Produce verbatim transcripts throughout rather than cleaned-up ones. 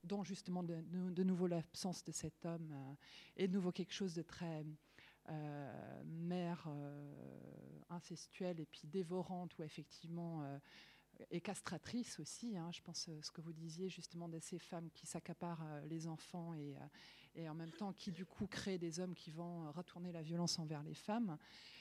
dont justement de, de, de nouveau l'absence de cet homme euh, et de nouveau quelque chose de très euh, mère euh, incestuelle et puis dévorante, où effectivement euh, et castratrice aussi, hein, je pense euh, ce que vous disiez justement de ces femmes qui s'accaparent euh, les enfants et, euh, et en même temps qui du coup créent des hommes qui vont retourner la violence envers les femmes.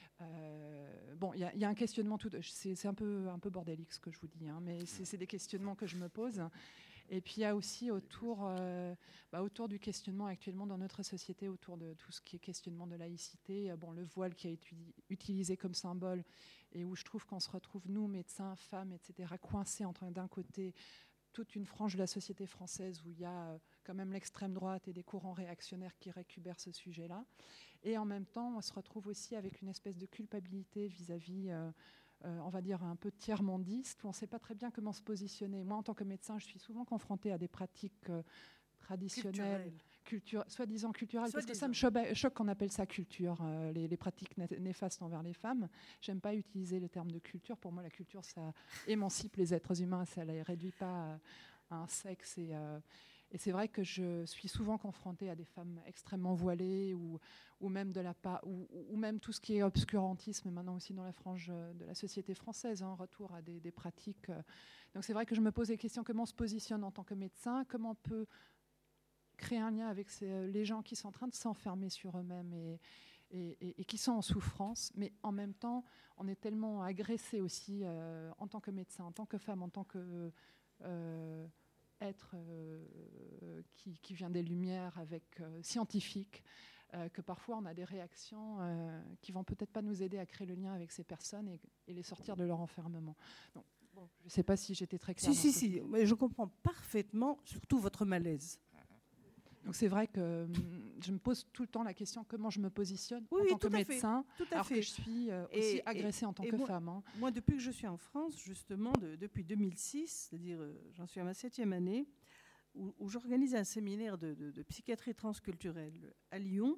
Euh, bon, il y, y a un questionnement, tout, c'est, c'est un peu, un peu bordélique ce que je vous dis, hein, mais c'est, c'est des questionnements que je me pose. Et puis il y a aussi autour, euh, bah, autour du questionnement actuellement dans notre société, autour de tout ce qui est questionnement de laïcité, euh, bon, le voile qui a été utilisé comme symbole et où je trouve qu'on se retrouve, nous, médecins, femmes, et cetera, coincés entre d'un côté toute une frange de la société française où il y a euh, quand même l'extrême droite et des courants réactionnaires qui récupèrent ce sujet-là. Et en même temps, on se retrouve aussi avec une espèce de culpabilité vis-à-vis... Euh, Euh, on va dire un peu tiers-mondiste, où on ne sait pas très bien comment se positionner. Moi, en tant que médecin, je suis souvent confrontée à des pratiques euh, traditionnelles, culture, soi-disant culturelles, soit parce disant. que ça me choque qu'on appelle ça culture, euh, les, les pratiques néfastes envers les femmes. J'aime pas utiliser le terme de culture. Pour moi, la culture, ça émancipe les êtres humains, ça ne les réduit pas à un sexe et... Euh, Et c'est vrai que je suis souvent confrontée à des femmes extrêmement voilées ou, ou, même, de la pa- ou, ou même tout ce qui est obscurantisme maintenant aussi dans la frange de la société française, hein, retour à des, des pratiques. Donc c'est vrai que je me pose des questions, comment on se positionne en tant que médecin, comment on peut créer un lien avec ces, les gens qui sont en train de s'enfermer sur eux-mêmes et, et, et, et qui sont en souffrance, mais en même temps, on est tellement agressé aussi euh, en tant que médecin, en tant que femme, en tant que... Euh, être euh, qui, qui vient des Lumières, avec euh, scientifique, euh, que parfois on a des réactions euh, qui vont peut-être pas nous aider à créer le lien avec ces personnes et, et les sortir de leur enfermement. Donc, bon, je ne sais pas si j'étais très claire. Si, si, si, mais je comprends parfaitement, surtout votre malaise. Donc c'est vrai que je me pose tout le temps la question comment je me positionne oui, en oui, tant que médecin, tout à alors fait. que je suis euh, aussi et, agressée et, en tant et que moi, femme. Hein. Moi, depuis que je suis en France, justement, de, depuis deux mille six, c'est-à-dire euh, j'en suis à ma septième année, où, où j'organise un séminaire de, de, de psychiatrie transculturelle à Lyon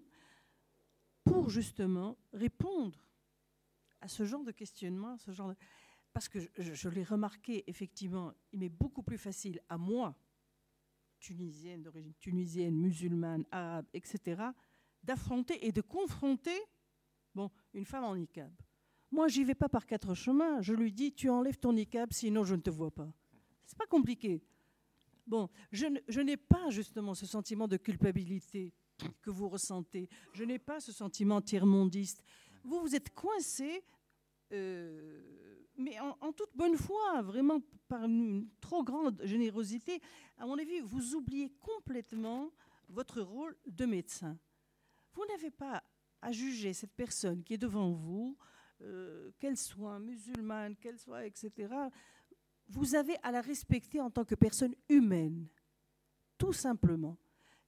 pour justement répondre à ce genre de questionnement, à ce genre de... parce que je, je, je l'ai remarqué, effectivement, il m'est beaucoup plus facile à moi, tunisienne, d'origine tunisienne, musulmane, arabe, et cetera, d'affronter et de confronter bon, une femme en niqab. Moi, j'y vais pas par quatre chemins. Je lui dis, tu enlèves ton niqab, sinon je ne te vois pas. C'est pas compliqué. Bon, je, je n'ai pas justement ce sentiment de culpabilité que vous ressentez. Je n'ai pas ce sentiment tiers-mondiste. Vous, vous êtes coincé, euh, mais en, en toute bonne foi, vraiment par une trop grande générosité. À mon avis, vous oubliez complètement votre rôle de médecin. Vous n'avez pas à juger cette personne qui est devant vous, euh, qu'elle soit musulmane, qu'elle soit, et cetera. Vous avez à la respecter en tant que personne humaine, tout simplement.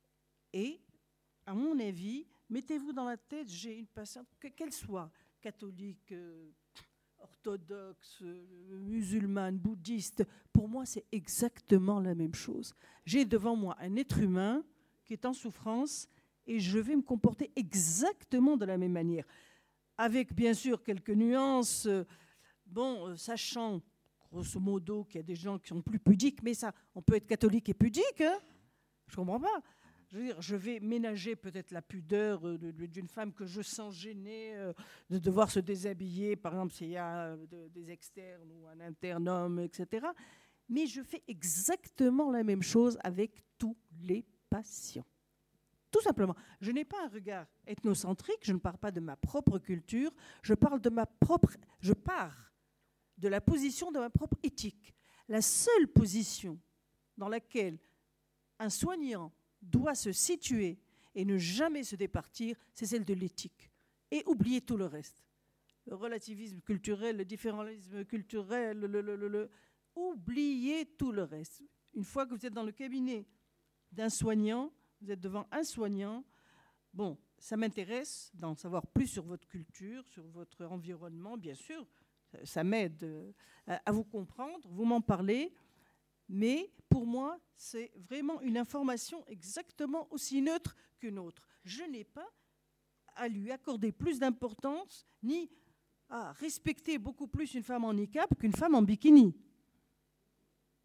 Et, à mon avis, mettez-vous dans la tête, j'ai une patiente, que, qu'elle soit catholique, euh, orthodoxe, euh, musulmane, bouddhiste, pour moi, c'est exactement la même chose. J'ai devant moi un être humain qui est en souffrance et je vais me comporter exactement de la même manière. Avec, bien sûr, quelques nuances, euh, bon, euh, sachant, grosso modo, qu'il y a des gens qui sont plus pudiques, mais ça, on peut être catholique et pudique, hein, je ne comprends pas. Je veux dire, je vais ménager peut-être la pudeur euh, de, de, d'une femme que je sens gênée euh, de devoir se déshabiller, par exemple, s'il y a euh, de, des externes ou un interne homme, et cetera. Mais je fais exactement la même chose avec tous les patients. Tout simplement. Je n'ai pas un regard ethnocentrique, je ne parle pas de ma propre culture, je parle de ma propre... Je pars de la position de ma propre éthique. La seule position dans laquelle un soignant doit se situer et ne jamais se départir, c'est celle de l'éthique. Et oublier tout le reste. Le relativisme culturel, le différentialisme culturel, le, le, le, le, oubliez tout le reste. Une fois que vous êtes dans le cabinet d'un soignant, vous êtes devant un soignant, bon, ça m'intéresse d'en savoir plus sur votre culture, sur votre environnement, bien sûr, ça m'aide à vous comprendre, vous m'en parlez, mais pour moi, c'est vraiment une information exactement aussi neutre qu'une autre. Je n'ai pas à lui accorder plus d'importance, ni à... Ah, respecter beaucoup plus une femme en niqab qu'une femme en bikini.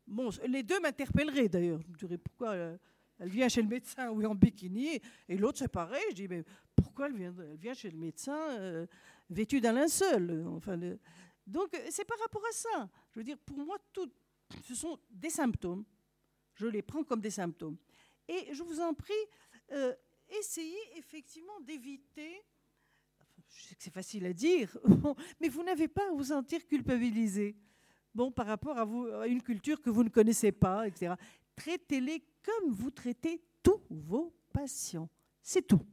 bon, les deux m'interpelleraient d'ailleurs. Je me dirais pourquoi euh, elle vient chez le médecin ou en bikini, et l'autre c'est pareil. Je dis mais pourquoi elle vient, elle vient chez le médecin euh, vêtue d'un linceul. Enfin, le, donc c'est par rapport à ça. Je veux dire, pour moi, tout, ce sont des symptômes. Je les prends comme des symptômes. Et je vous en prie, euh, essayez effectivement d'éviter. Je sais que c'est facile à dire, mais vous n'avez pas à vous sentir culpabilisé. Bon, par rapport à, vous, à une culture que vous ne connaissez pas, et cetera. Traitez-les comme vous traitez tous vos patients. C'est tout.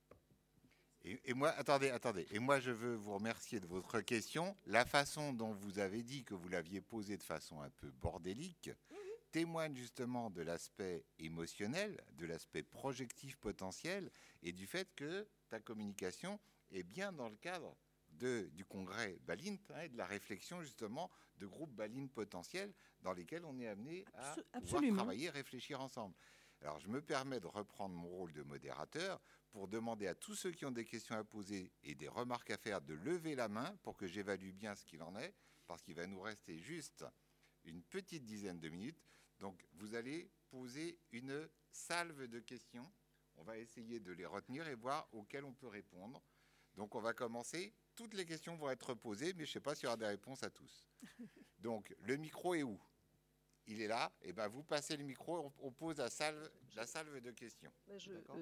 Et, et moi, attendez, attendez. Et moi, je veux vous remercier de votre question. La façon dont vous avez dit que vous l'aviez posée de façon un peu bordélique mmh. témoigne justement de l'aspect émotionnel, de l'aspect projectif potentiel et du fait que ta communication est bien dans le cadre de, du congrès Balint hein, et de la réflexion justement de groupes Balint potentiels dans lesquels on est amené à pouvoir travailler, réfléchir ensemble. Alors, je me permets de reprendre mon rôle de modérateur pour demander à tous ceux qui ont des questions à poser et des remarques à faire de lever la main pour que j'évalue bien ce qu'il en est, parce qu'il va nous rester juste une petite dizaine de minutes. Donc, vous allez poser une salve de questions. On va essayer de les retenir et voir auxquelles on peut répondre. Donc, on va commencer. Toutes les questions vont être posées, mais je ne sais pas s'il y aura des réponses à tous. Donc, le micro est où ? Il est là, et ben vous passez le micro, on pose la salve, la salve de questions. Je, euh,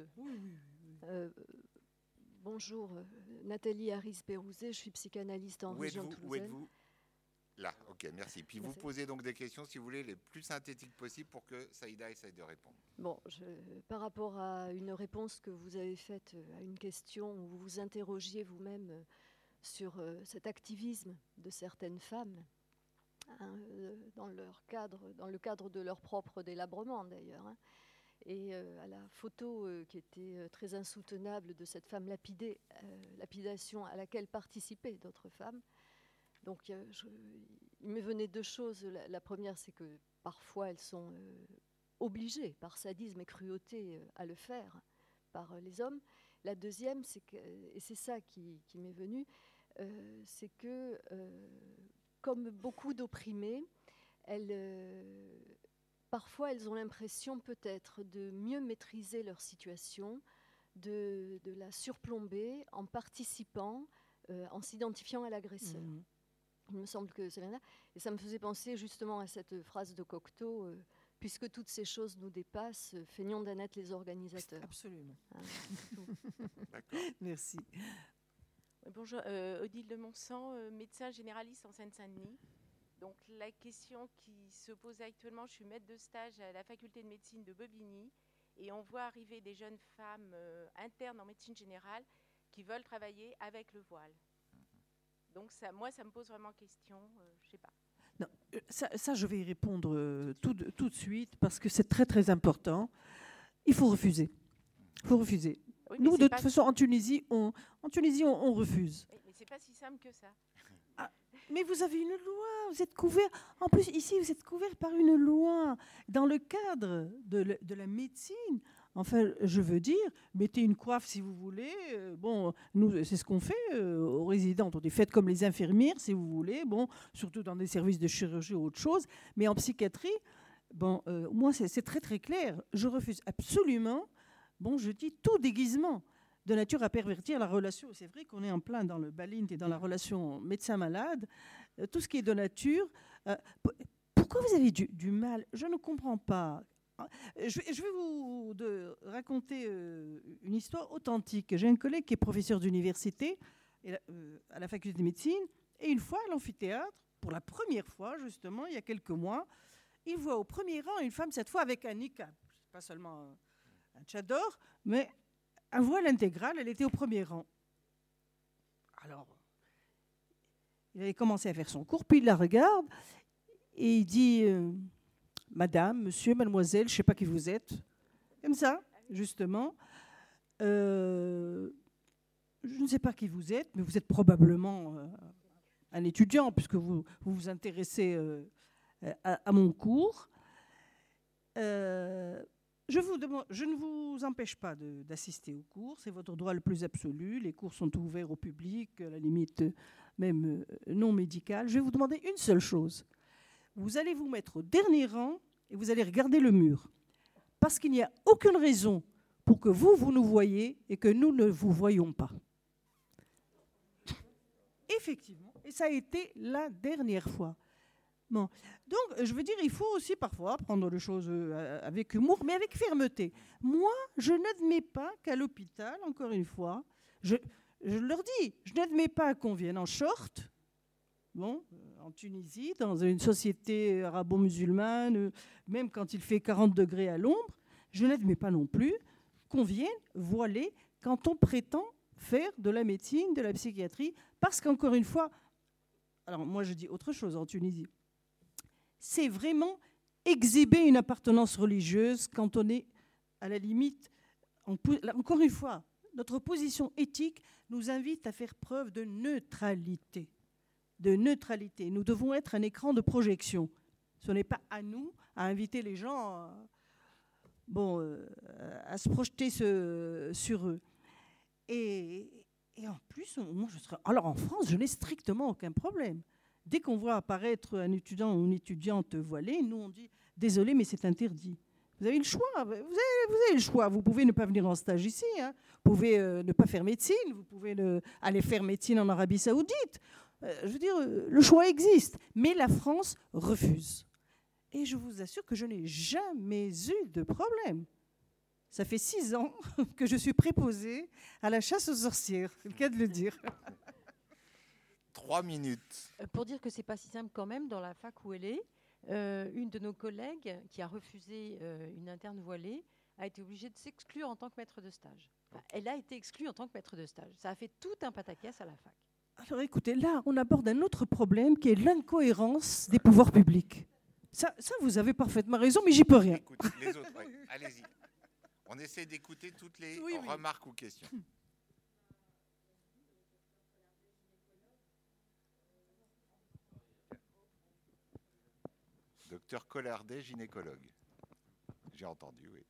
euh, bonjour, euh, Nathalie Harris-Pérouzet, je suis psychanalyste en où région êtes-vous, toulousaine. Où êtes-vous ? Là, ok, merci. Puis merci. Vous posez donc des questions, si vous voulez, les plus synthétiques possibles pour que Saïda essaye de répondre. Bon, je, par rapport à une réponse que vous avez faite à une question où vous vous interrogiez vous-même sur euh, cet activisme de certaines femmes, Hein, dans, leur cadre, dans le cadre de leur propre délabrement d'ailleurs. Hein. Et euh, à la photo euh, qui était euh, très insoutenable de cette femme lapidée, euh, lapidation à laquelle participaient d'autres femmes. Donc euh, je, il me venait deux choses. La, la première, c'est que parfois elles sont euh, obligées par sadisme et cruauté euh, à le faire par euh, les hommes. La deuxième, c'est que, et c'est ça qui, qui m'est venu, euh, c'est que euh, comme beaucoup d'opprimés, elles, euh, parfois elles ont l'impression peut-être de mieux maîtriser leur situation, de, de la surplomber en participant, euh, en s'identifiant à l'agresseur. Mmh. Il me semble que c'est là. Et ça me faisait penser justement à cette phrase de Cocteau, euh, puisque toutes ces choses nous dépassent, feignons d'en être les organisateurs. Absolument. Hein, D'accord. Merci. Bonjour, euh, Odile de Monsan, euh, médecin généraliste en Seine-Saint-Denis. Donc la question qui se pose actuellement, je suis maître de stage à la faculté de médecine de Bobigny et on voit arriver des jeunes femmes euh, internes en médecine générale qui veulent travailler avec le voile. Donc ça, moi, ça me pose vraiment question, euh, je ne sais pas. Non, ça, ça, je vais y répondre euh, tout, de, tout de suite parce que c'est très très important. Il faut refuser. Il faut refuser. Oui, Nous, de toute façon, en Tunisie, on, en Tunisie, on, on refuse. Oui, mais c'est pas si simple que ça. Ah, mais vous avez une loi, vous êtes couvert. En plus, ici, vous êtes couvert par une loi. Dans le cadre de, le, de la médecine, enfin, je veux dire, mettez une coiffe si vous voulez. Euh, bon, nous, c'est ce qu'on fait euh, aux résidentes. On est faites comme les infirmières, si vous voulez. Bon, surtout dans des services de chirurgie ou autre chose. Mais en psychiatrie, bon, euh, moi, c'est, c'est très très clair. Je refuse absolument. Bon, je dis tout déguisement de nature à pervertir la relation. C'est vrai qu'on est en plein dans le Balint et dans la relation médecin-malade. Euh, tout ce qui est de nature. Euh, p- pourquoi vous avez du, du mal ? Je ne comprends pas. Je, je vais vous de, raconter euh, une histoire authentique. J'ai un collègue qui est professeur d'université et, euh, à la faculté de médecine. Et une fois, à l'amphithéâtre, pour la première fois, justement, il y a quelques mois, il voit au premier rang une femme, cette fois avec un niqab. Pas seulement... Euh, un tchador, mais un voile intégral, elle était au premier rang. Alors, il avait commencé à faire son cours, puis il la regarde et il dit euh, « Madame, monsieur, mademoiselle, je ne sais pas qui vous êtes. » Comme ça, justement. Euh, je ne sais pas qui vous êtes, mais vous êtes probablement euh, un étudiant, puisque vous vous, vous intéressez euh, à, à mon cours. Euh, Je, vous demande, je ne vous empêche pas de, d'assister aux cours, c'est votre droit le plus absolu. Les cours sont ouverts au public, à la limite même non médical. Je vais vous demander une seule chose. vous allez vous mettre au dernier rang et vous allez regarder le mur. Parce qu'il n'y a aucune raison pour que vous, vous nous voyiez et que nous ne vous voyions pas. Effectivement. Et ça a été la dernière fois. Bon. Donc, je veux dire, il faut aussi parfois prendre les choses avec humour, mais avec fermeté. Moi, je n'admets pas qu'à l'hôpital, encore une fois, je, je leur dis, je n'admets pas qu'on vienne en short, bon, en Tunisie, dans une société arabo-musulmane, même quand il fait quarante degrés à l'ombre, je n'admets pas non plus qu'on vienne voiler quand on prétend faire de la médecine, de la psychiatrie, parce qu'encore une fois, alors moi je dis autre chose en Tunisie, c'est vraiment exhiber une appartenance religieuse quand on est à la limite, on, encore une fois, notre position éthique nous invite à faire preuve de neutralité. De neutralité. Nous devons être un écran de projection. Ce n'est pas à nous à inviter les gens à, bon, euh, à se projeter ce, sur eux. Et, et en plus, moi, je serais, alors en France, je n'ai strictement aucun problème. Dès qu'on voit apparaître un étudiant ou une étudiante voilée, nous on dit « désolé, mais c'est interdit ». Vous avez le choix, vous avez, vous avez le choix. Vous pouvez ne pas venir en stage ici, hein. Vous pouvez euh, ne pas faire médecine, vous pouvez ne, aller faire médecine en Arabie Saoudite. Euh, je veux dire, le choix existe, mais la France refuse. Et je vous assure que je n'ai jamais eu de problème. Ça fait six ans que je suis préposée à la chasse aux sorcières, c'est le cas de le dire. Trois minutes. Pour dire que c'est pas si simple quand même, dans la fac où elle est, euh, une de nos collègues qui a refusé euh, une interne voilée a été obligée de s'exclure en tant que maître de stage. Enfin, elle a été exclue en tant que maître de stage. Ça a fait tout un pataquès à la fac. Alors écoutez, là, on aborde un autre problème qui est l'incohérence des pouvoirs publics. Ça, ça, vous avez parfaitement raison, mais j'y peux rien. Écoutez, les autres, oui. Allez-y. On essaie d'écouter toutes les oui, oui. remarques ou questions. Docteur Collardet, gynécologue. J'ai entendu, oui.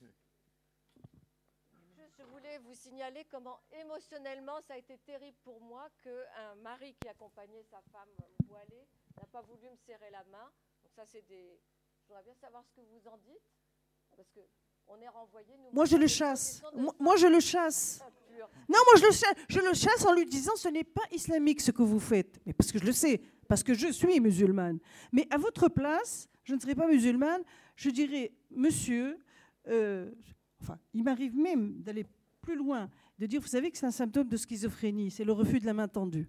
Je voulais vous signaler comment émotionnellement ça a été terrible pour moi qu'un mari qui accompagnait sa femme voilée n'a pas voulu me serrer la main. Donc ça, c'est des... Je voudrais bien savoir ce que vous en dites, parce que on est renvoyé. Nous, moi, je le chasse. Moi, moi, je le chasse. Non, moi, je le, chasse, je le chasse en lui disant ce n'est pas islamique ce que vous faites. Mais parce que je le sais, parce que je suis musulmane. Mais à votre place, je ne serais pas musulmane, je dirais, monsieur, euh, enfin, il m'arrive même d'aller plus loin, de dire, vous savez que c'est un symptôme de schizophrénie, c'est le refus de la main tendue.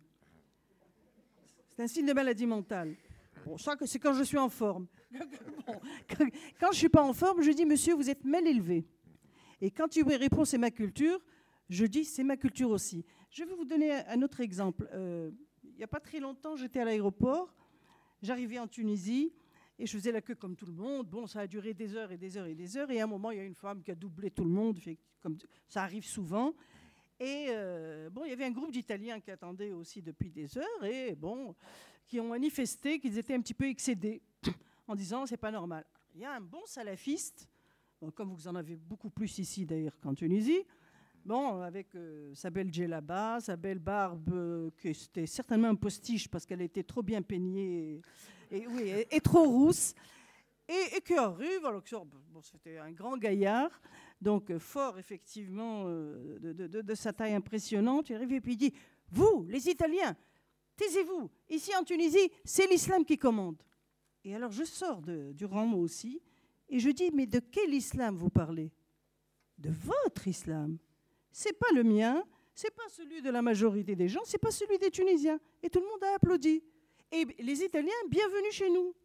C'est un signe de maladie mentale. Bon, ça, c'est quand je suis en forme. Bon, quand, quand je ne suis pas en forme, je dis, monsieur, vous êtes mal élevé. Et quand il me répond, c'est ma culture, je dis, c'est ma culture aussi. Je vais vous donner un autre exemple. Euh, il n'y a pas très longtemps, j'étais à l'aéroport, j'arrivais en Tunisie, et je faisais la queue comme tout le monde. Bon, ça a duré des heures et des heures et des heures. Et à un moment, il y a une femme qui a doublé tout le monde, comme ça arrive souvent. Et euh, bon, il y avait un groupe d'Italiens qui attendaient aussi depuis des heures et bon, qui ont manifesté qu'ils étaient un petit peu excédés en disant c'est pas normal. Il y a un bon salafiste, bon, comme vous en avez beaucoup plus ici d'ailleurs qu'en Tunisie, bon, avec euh, sa belle djellaba, sa belle barbe, euh, qui était certainement un postiche parce qu'elle était trop bien peignée et, et, oui, et, et trop rousse. Et, et qui arrive, alors que bon, c'était un grand gaillard, donc fort effectivement euh, de, de, de sa taille impressionnante. Il arrive et puis il dit « Vous, les Italiens, taisez-vous, ici en Tunisie, c'est l'islam qui commande. » Et alors je sors de, du rang moi aussi, et je dis « Mais de quel islam vous parlez ?»« De votre islam. C'est pas le mien, c'est pas celui de la majorité des gens, c'est pas celui des Tunisiens. » Et tout le monde a applaudi. Et les Italiens, bienvenue chez nous.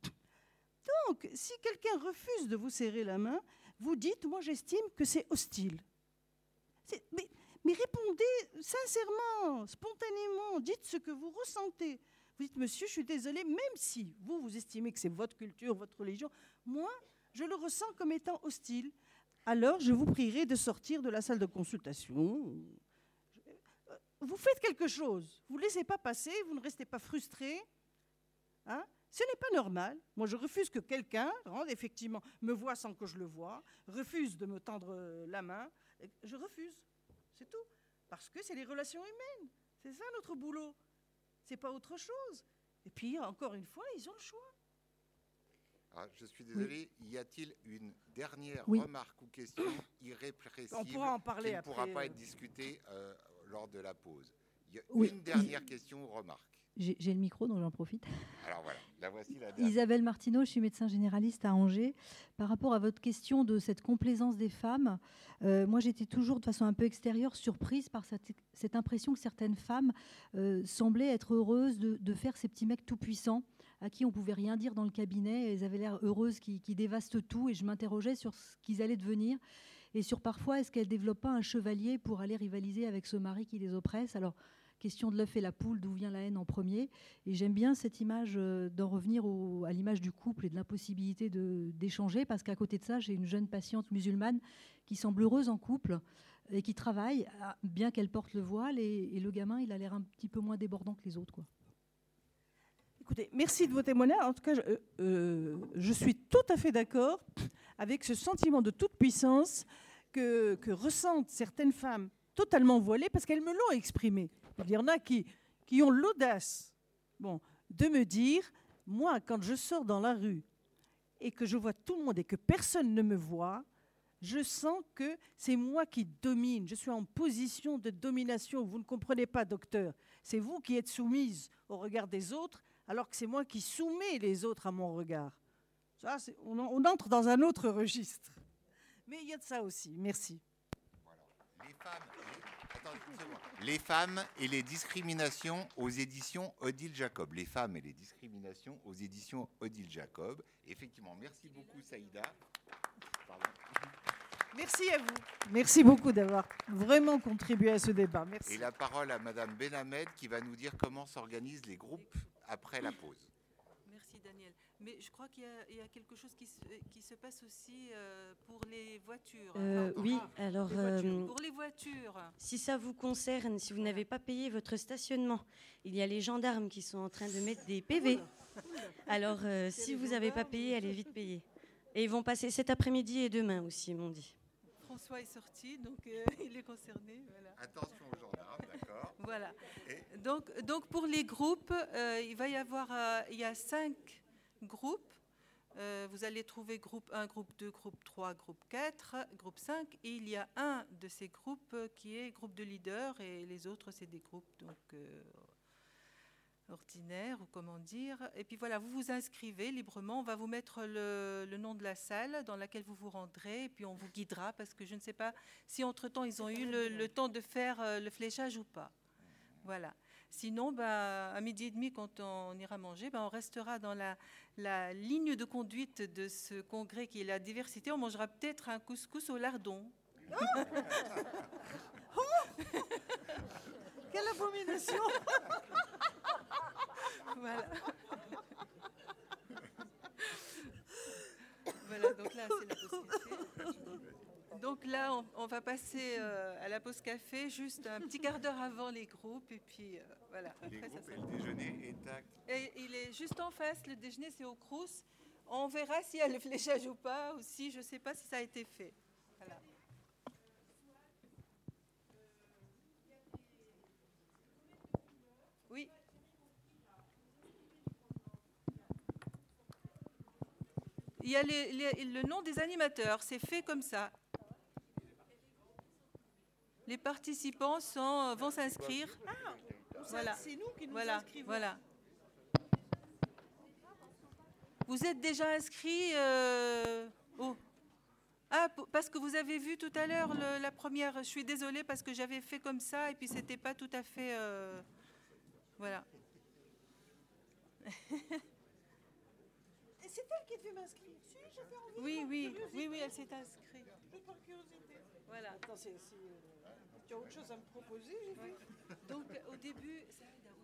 Donc, si quelqu'un refuse de vous serrer la main, vous dites, moi j'estime que c'est hostile. C'est, mais, mais répondez sincèrement, spontanément, dites ce que vous ressentez. Vous dites, monsieur, je suis désolé, même si vous, vous estimez que c'est votre culture, votre religion, moi, je le ressens comme étant hostile. Alors, je vous prierai de sortir de la salle de consultation. Vous faites quelque chose. Vous ne laissez pas passer, vous ne restez pas frustré. Hein? Ce n'est pas normal. Moi, je refuse que quelqu'un, effectivement, me voie sans que je le voie, refuse de me tendre la main. Je refuse. C'est tout. Parce que c'est les relations humaines. C'est ça notre boulot. C'est pas autre chose. Et puis, encore une fois, ils ont le choix. Alors, je suis désolé, oui. Y a-t-il une dernière oui. remarque ou question irrépressible On pourra en parler qui ne après, pourra pas euh... être discutée euh, lors de la pause? Il y a oui. une dernière question ou remarque. J'ai, j'ai le micro, donc j'en profite. Alors voilà, la voici la dernière. Isabelle Martineau, je suis médecin généraliste à Angers. Par rapport à votre question de cette complaisance des femmes, euh, moi j'étais toujours de façon un peu extérieure surprise par cette, cette impression que certaines femmes euh, semblaient être heureuses de, de faire ces petits mecs tout puissants à qui on ne pouvait rien dire dans le cabinet. Elles avaient l'air heureuses, qui, qui dévastent tout, et je m'interrogeais sur ce qu'ils allaient devenir et sur parfois est-ce qu'elles ne développent pas un chevalier pour aller rivaliser avec ce mari qui les oppresse. Alors, question de l'œuf et la poule, d'où vient la haine en premier. Et j'aime bien cette image euh, d'en revenir au, à l'image du couple et de l'impossibilité de, d'échanger, parce qu'à côté de ça, j'ai une jeune patiente musulmane qui semble heureuse en couple et qui travaille, bien qu'elle porte le voile, et, et le gamin, il a l'air un petit peu moins débordant que les autres, quoi. Écoutez, merci de vos témoignages. En tout cas, je, euh, je suis tout à fait d'accord avec ce sentiment de toute puissance que, que ressentent certaines femmes totalement voilées, parce qu'elles me l'ont exprimé. Il y en a qui, qui ont l'audace bon, de me dire, moi, quand je sors dans la rue et que je vois tout le monde et que personne ne me voit, je sens que c'est moi qui domine. Je suis en position de domination. Vous ne comprenez pas, docteur. C'est vous qui êtes soumise au regard des autres, alors que c'est moi qui soumets les autres à mon regard. Ça, c'est, on, on entre dans un autre registre. Mais il y a de ça aussi. Merci. Voilà. Les femmes... Les femmes et les discriminations aux éditions Odile Jacob. Les femmes et les discriminations aux éditions Odile Jacob. Effectivement, merci beaucoup Saïda. Pardon. Merci à vous. Merci beaucoup d'avoir vraiment contribué à ce débat. Merci. Et la parole à Madame Benhamed qui va nous dire comment s'organisent les groupes après la pause. Merci Daniel. Mais je crois qu'il y a, il y a quelque chose qui se, qui se passe aussi euh, pour les voitures. Euh, oui, alors... Les voitures. Euh, pour les voitures. Si ça vous concerne, si vous n'avez pas payé votre stationnement, il y a les gendarmes qui sont en train de mettre des P V. Alors, euh, si vous n'avez pas payé, allez vite payer. Et ils vont passer cet après-midi et demain aussi, ils m'ont dit. François est sorti, donc euh, il est concerné. Voilà. Attention aux gendarmes, d'accord. Voilà. Et donc, donc, pour les groupes, euh, il va y avoir... Euh, il y a cinq... groupe, euh, vous allez trouver groupe un, groupe deux, groupe trois, groupe quatre, groupe cinq, et il y a un de ces groupes qui est groupe de leaders, et les autres c'est des groupes donc euh, ordinaires, ou comment dire. Et puis voilà, vous vous inscrivez librement, on va vous mettre le, le nom de la salle dans laquelle vous vous rendrez, et puis on vous guidera, parce que je ne sais pas si entre-temps ils ont eu le, le temps de faire euh, le fléchage ou pas. Voilà. Sinon, bah, à midi et demi, quand on ira manger, bah, on restera dans la, la ligne de conduite de ce congrès qui est la diversité. On mangera peut-être un couscous au lardon. Oh oh quelle abomination. Voilà. Voilà, donc là, c'est la pause café. Donc là, on, on va passer euh, à la pause café, juste un petit quart d'heure avant les groupes, et puis euh, voilà. Les Après, groupes ça et le déjeuner est à... Et il est juste en face, le déjeuner c'est au Crous. On verra s'il y a le fléchage ou pas, ou si, je ne sais pas si ça a été fait. Voilà. Oui. Il y a les, les, le nom des animateurs, c'est fait comme ça. Les participants sont, vont s'inscrire. Ah, voilà. C'est nous qui nous voilà. inscrivons. Voilà. Vous êtes déjà inscrits euh, oh. Ah, parce que vous avez vu tout à l'heure le, la première. Je suis désolée parce que j'avais fait comme ça et puis c'était pas tout à fait. Euh, voilà. Et c'est elle qui devait m'inscrire. Si, j'ai fait envie. Oui, oui, oui, oui, elle s'est inscrite. Juste par curiosité. Voilà. Attends, c'est, c'est, euh, tu as autre chose à me proposer, j'ai oui. Donc au début. Ça